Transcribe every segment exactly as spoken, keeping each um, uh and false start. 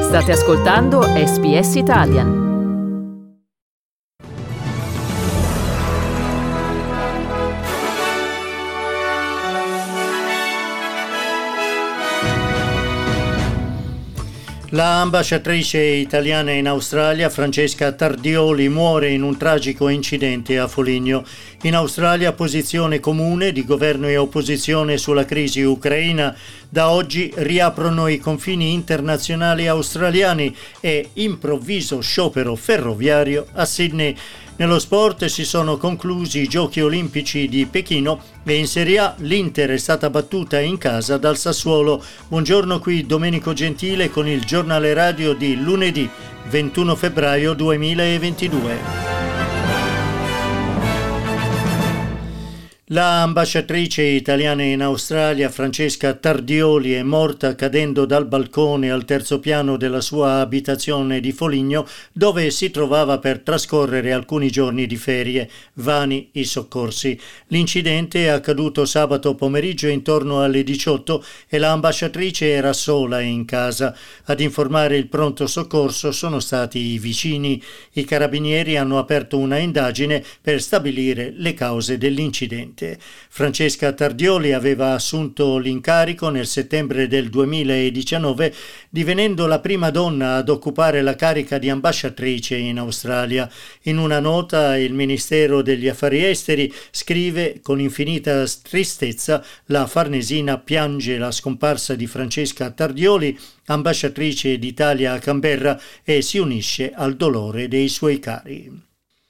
State ascoltando S B S Italian. La ambasciatrice italiana in Australia, Francesca Tardioli, muore in un tragico incidente a Foligno. In Australia posizione comune di governo e opposizione sulla crisi ucraina. Da oggi riaprono i confini internazionali australiani e improvviso sciopero ferroviario a Sydney. Nello sport si sono conclusi i Giochi Olimpici di Pechino e in Serie A l'Inter è stata battuta in casa dal Sassuolo. Buongiorno, qui Domenico Gentile con il giornale radio di lunedì ventuno febbraio duemilaventidue. La ambasciatrice italiana in Australia, Francesca Tardioli, è morta cadendo dal balcone al terzo piano della sua abitazione di Foligno, dove si trovava per trascorrere alcuni giorni di ferie. Vani i soccorsi. L'incidente è accaduto sabato pomeriggio intorno alle diciotto e la ambasciatrice era sola in casa. Ad informare il pronto soccorso sono stati i vicini. I carabinieri hanno aperto una indagine per stabilire le cause dell'incidente. Francesca Tardioli aveva assunto l'incarico nel settembre del duemiladiciannove, divenendo la prima donna ad occupare la carica di ambasciatrice in Australia. In una nota il Ministero degli Affari Esteri scrive: con infinita tristezza la Farnesina piange la scomparsa di Francesca Tardioli, ambasciatrice d'Italia a Canberra, e si unisce al dolore dei suoi cari.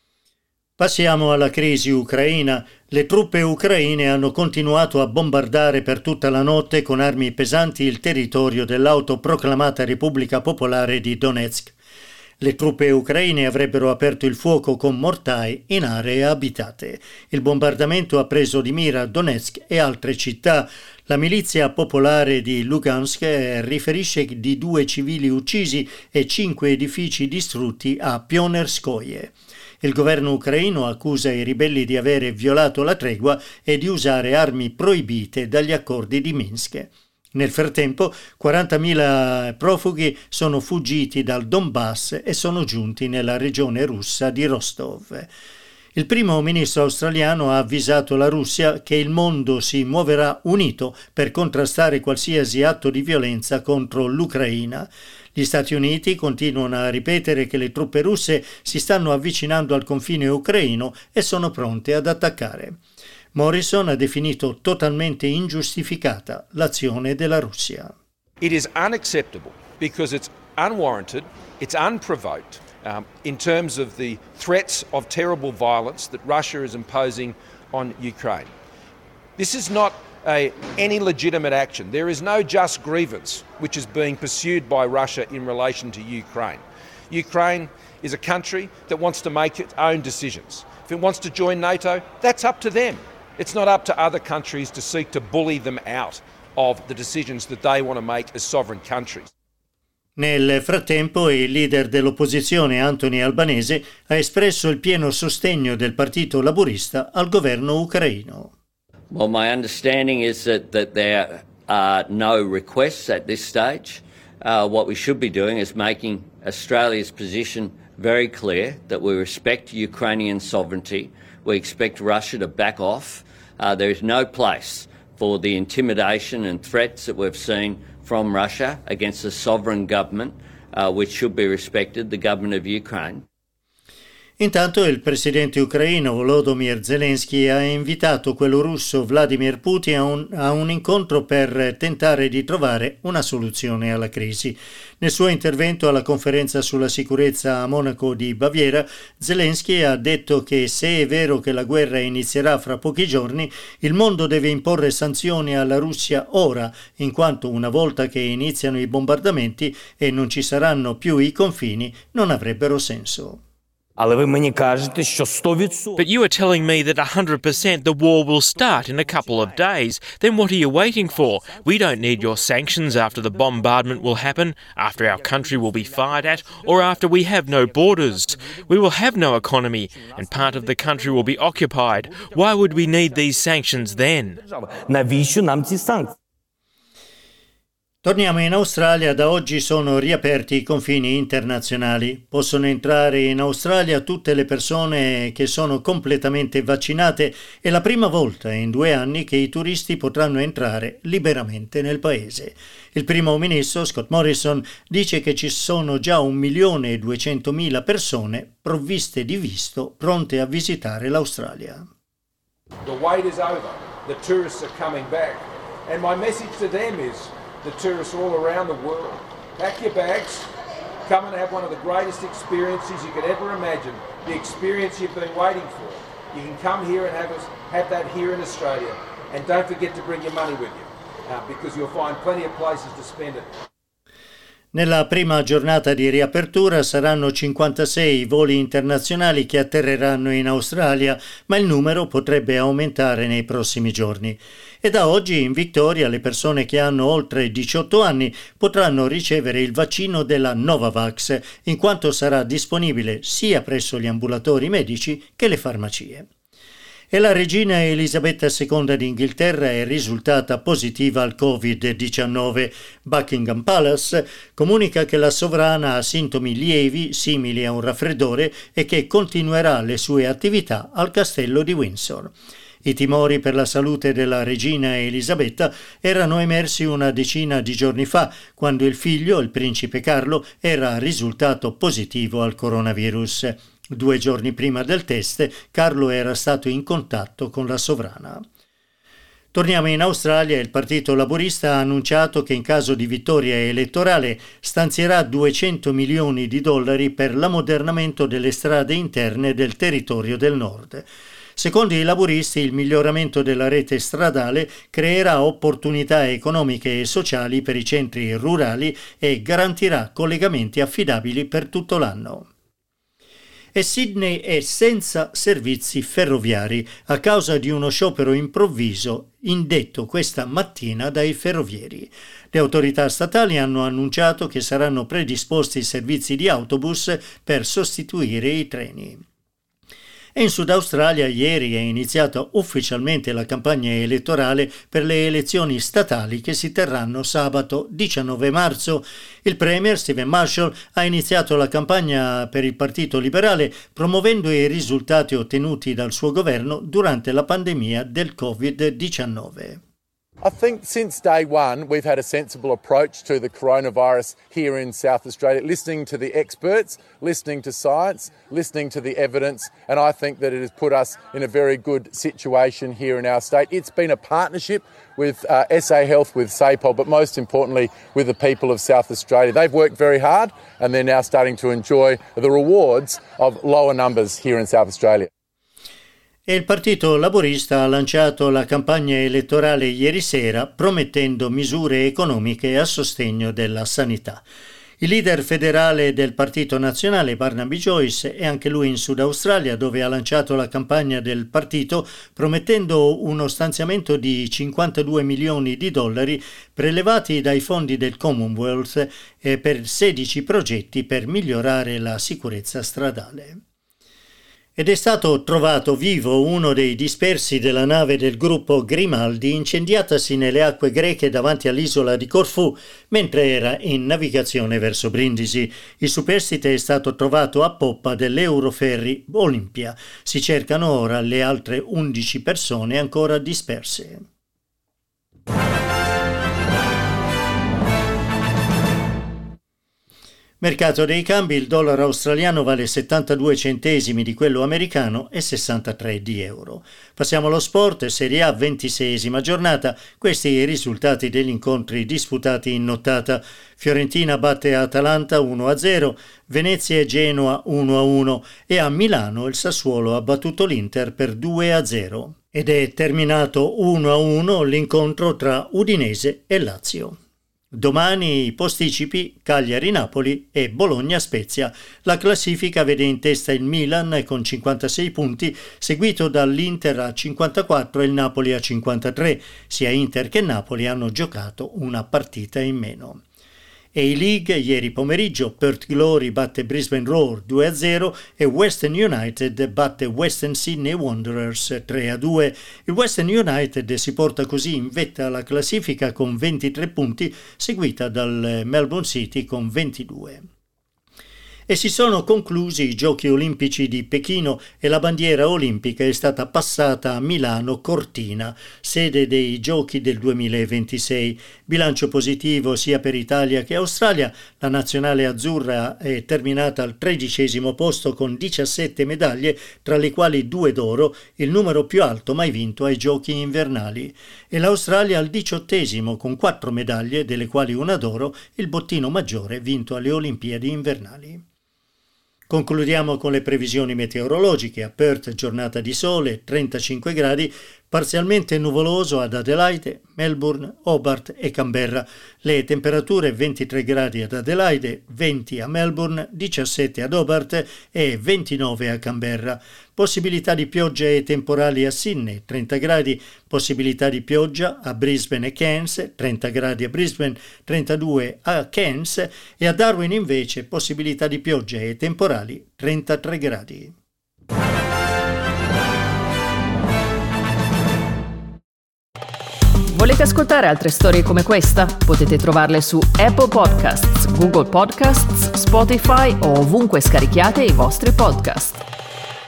Passiamo alla crisi ucraina. Le truppe ucraine hanno continuato a bombardare per tutta la notte con armi pesanti il territorio dell'autoproclamata Repubblica Popolare di Donetsk. Le truppe ucraine avrebbero aperto il fuoco con mortai in aree abitate. Il bombardamento ha preso di mira Donetsk e altre città. La milizia popolare di Lugansk riferisce di due civili uccisi e cinque edifici distrutti a Pionerskoye. Il governo ucraino accusa i ribelli di avere violato la tregua e di usare armi proibite dagli accordi di Minsk. Nel frattempo, quarantamila profughi sono fuggiti dal Donbass e sono giunti nella regione russa di Rostov. Il primo ministro australiano ha avvisato la Russia che il mondo si muoverà unito per contrastare qualsiasi atto di violenza contro l'Ucraina. Gli Stati Uniti continuano a ripetere che le truppe russe si stanno avvicinando al confine ucraino e sono pronte ad attaccare. Morrison ha definito totalmente ingiustificata l'azione della Russia. It is unacceptable because it's unwarranted, it's unprovoked um, in terms of the threats of terrible violence that Russia is imposing on Ukraine. This is not a, any legitimate action. There is no just grievance which is being pursued by Russia in relation to Ukraine. Ukraine is a country that wants to make its own decisions. If it wants to join NATO, that's up to them. It's not up to other countries to seek to bully them out of the decisions that they want to make as sovereign countries. Nel frattempo il leader dell'opposizione Anthony Albanese ha espresso il pieno sostegno del Partito Laburista al governo ucraino. Well, my understanding is that, that there are no requests at this stage. Uh, what we should be doing is making Australia's position very clear that we respect Ukrainian sovereignty. We expect Russia to back off. Uh, there is no place for the intimidation and threats that we've seen from Russia against the sovereign government, uh, which should be respected, the government of Ukraine. Intanto il presidente ucraino Volodymyr Zelensky ha invitato quello russo Vladimir Putin a un, a un incontro per tentare di trovare una soluzione alla crisi. Nel suo intervento alla conferenza sulla sicurezza a Monaco di Baviera, Zelensky ha detto che se è vero che la guerra inizierà fra pochi giorni, il mondo deve imporre sanzioni alla Russia ora, in quanto una volta che iniziano i bombardamenti e non ci saranno più i confini, non avrebbero senso. Але ви мені кажете, що сто відсотків. But you are telling me that one hundred percent the war will start in a couple of days. Then what are you waiting for? We don't need your sanctions after the bombardment will happen, after our country will be fired at, or after we have no borders. We will have no economy, and part of the country will be occupied. Why would we need these sanctions then? Навіщо нам ці санкції? Torniamo in Australia, da oggi sono riaperti i confini internazionali. Possono entrare in Australia tutte le persone che sono completamente vaccinate. È la prima volta in due anni che i turisti potranno entrare liberamente nel paese. Il primo ministro Scott Morrison dice che ci sono già un milione e duecentomila persone provviste di visto pronte a visitare l'Australia. The wait is over. The tourists are coming back. And my message to them is the tourists all around the world. Pack your bags, come and have one of the greatest experiences you could ever imagine, the experience you've been waiting for. You can come here and have, us, have that here in Australia. And don't forget to bring your money with you, uh, because you'll find plenty of places to spend it. Nella prima giornata di riapertura saranno cinquantasei i voli internazionali che atterreranno in Australia, ma il numero potrebbe aumentare nei prossimi giorni. E da oggi in Victoria le persone che hanno oltre diciotto anni potranno ricevere il vaccino della Novavax, in quanto sarà disponibile sia presso gli ambulatori medici che le farmacie. E la regina Elisabetta seconda d'Inghilterra è risultata positiva al covid diciannove. Buckingham Palace comunica che la sovrana ha sintomi lievi simili a un raffreddore e che continuerà le sue attività al castello di Windsor. I timori per la salute della regina Elisabetta erano emersi una decina di giorni fa, quando il figlio, il principe Carlo, era risultato positivo al coronavirus. Due giorni prima del test, Carlo era stato in contatto con la sovrana. Torniamo in Australia. Il Partito Laburista ha annunciato che in caso di vittoria elettorale stanzierà duecento milioni di dollari per l'ammodernamento delle strade interne del territorio del nord. Secondo i laburisti, il miglioramento della rete stradale creerà opportunità economiche e sociali per i centri rurali e garantirà collegamenti affidabili per tutto l'anno. E Sydney è senza servizi ferroviari a causa di uno sciopero improvviso indetto questa mattina dai ferrovieri. Le autorità statali hanno annunciato che saranno predisposti servizi di autobus per sostituire i treni. E in Sud Australia ieri è iniziata ufficialmente la campagna elettorale per le elezioni statali che si terranno sabato diciannove marzo. Il premier Stephen Marshall ha iniziato la campagna per il Partito Liberale promuovendo i risultati ottenuti dal suo governo durante la pandemia del covid diciannove. I think since day one we've had a sensible approach to the coronavirus here in South Australia, listening to the experts, listening to science, listening to the evidence, and I think that it has put us in a very good situation here in our state. It's been a partnership with uh, S A Health, with SAPOL, but most importantly with the people of South Australia. They've worked very hard and they're now starting to enjoy the rewards of lower numbers here in South Australia. E il Partito Laburista ha lanciato la campagna elettorale ieri sera promettendo misure economiche a sostegno della sanità. Il leader federale del Partito Nazionale, Barnaby Joyce, è anche lui in Sud Australia, dove ha lanciato la campagna del partito promettendo uno stanziamento di cinquantadue milioni di dollari prelevati dai fondi del Commonwealth e per sedici progetti per migliorare la sicurezza stradale. Ed è stato trovato vivo uno dei dispersi della nave del gruppo Grimaldi incendiatasi nelle acque greche davanti all'isola di Corfù mentre era in navigazione verso Brindisi. Il superstite è stato trovato a poppa dell'Euroferry Olympia. Si cercano ora le altre undici persone ancora disperse. Mercato dei cambi, il dollaro australiano vale settantadue centesimi di quello americano e sessantatré di euro. Passiamo allo sport, Serie A, ventiseiesima giornata, questi i risultati degli incontri disputati in nottata. Fiorentina batte Atalanta uno a zero, Venezia e Genoa uno a uno e a Milano il Sassuolo ha battuto l'Inter per due a zero. Ed è terminato uno a uno l'incontro tra Udinese e Lazio. Domani i posticipi Cagliari-Napoli e Bologna-Spezia. La classifica vede in testa il Milan con cinquantasei punti, seguito dall'Inter a cinquantaquattro e il Napoli a cinquantatré. Sia Inter che Napoli hanno giocato una partita in meno. A-League, ieri pomeriggio Perth Glory batte Brisbane Roar due a zero e Western United batte Western Sydney Wanderers tre a due. Il Western United si porta così in vetta alla classifica con ventitré punti, seguita dal Melbourne City con ventidue. E si sono conclusi i Giochi Olimpici di Pechino e la bandiera olimpica è stata passata a Milano Cortina, sede dei Giochi del duemilaventisei. Bilancio positivo sia per Italia che Australia. La nazionale azzurra è terminata al tredicesimo posto con diciassette medaglie, tra le quali due d'oro, il numero più alto mai vinto ai Giochi invernali. E l'Australia al diciottesimo con quattro medaglie, delle quali una d'oro, il bottino maggiore vinto alle Olimpiadi invernali. Concludiamo con le previsioni meteorologiche. A Perth giornata di sole, trentacinque gradi, parzialmente nuvoloso ad Adelaide, Melbourne, Hobart e Canberra. Le temperature ventitré gradi ad Adelaide, venti a Melbourne, diciassette ad Hobart e ventinove a Canberra. Possibilità di piogge e temporali a Sydney, trenta gradi. Possibilità di pioggia a Brisbane e Cairns, trenta gradi a Brisbane, trentadue a Cairns e a Darwin invece possibilità di piogge e temporali, trentatré gradi. Volete ascoltare altre storie come questa? Potete trovarle su Apple Podcasts, Google Podcasts, Spotify o ovunque scarichiate i vostri podcast.